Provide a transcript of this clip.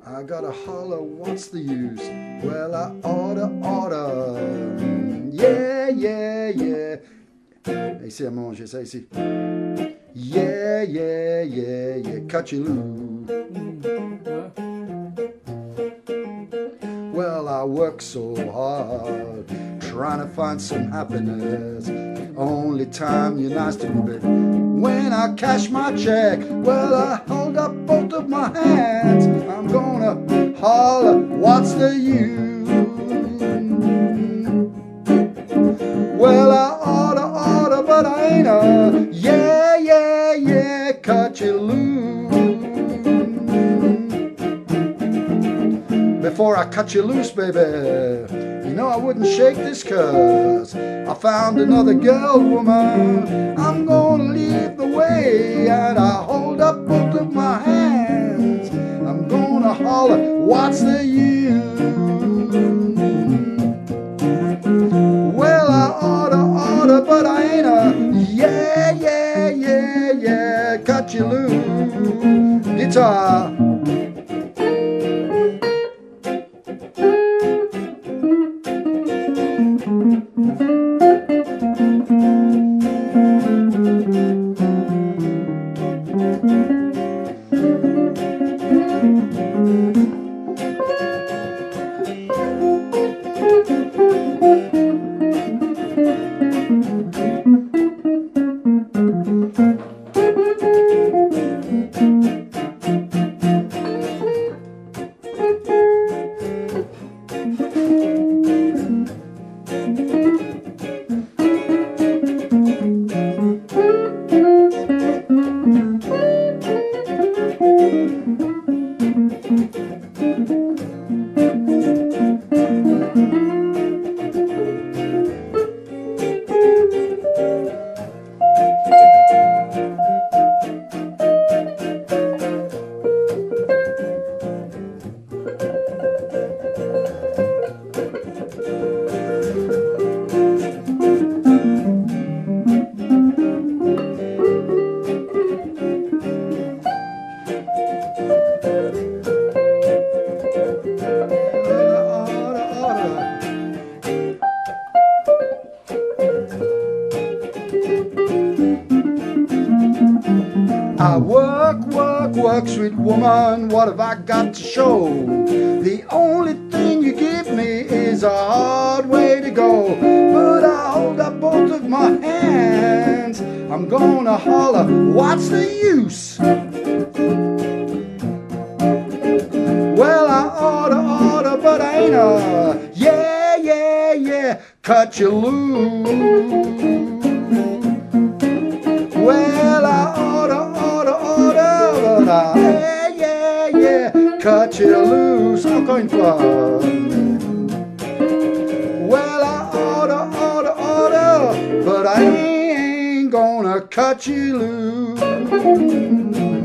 I gotta holler, what's the use? Well, I oughta. Yeah, yeah, yeah. Ici, à mon, j'ai ça ici. Yeah, yeah, yeah, yeah. Cut you loose. Well, I work so hard trying to find some happiness. Only time you're nice to me, baby, when I cash my check. Well, I hold up both of my hands. I'm gonna holler, what's the use? Well, I oughta, but I ain't a. Yeah, yeah, yeah, cut you loose. Before I cut you loose, baby, you know I wouldn't shake this, 'cause I found another girl, woman. I'm gonna lead the way, and I hold up both of my hands. I'm gonna holler, what's the use? Well, I oughta, but I ain't a. Yeah, yeah, yeah, yeah, cut you loose. Guitar. I work, sweet woman, what have I got to show? The only thing you give me is a hard way to go. But I hold up both of my hands. I'm gonna holler, what's the use? Well, I oughta, but I ain't a. Yeah, yeah, yeah, cut you loose. Well, I oughta, but I, yeah, yeah, cut you loose. Encore une fois. Well, I oughta, but I ain't gonna cut you loose.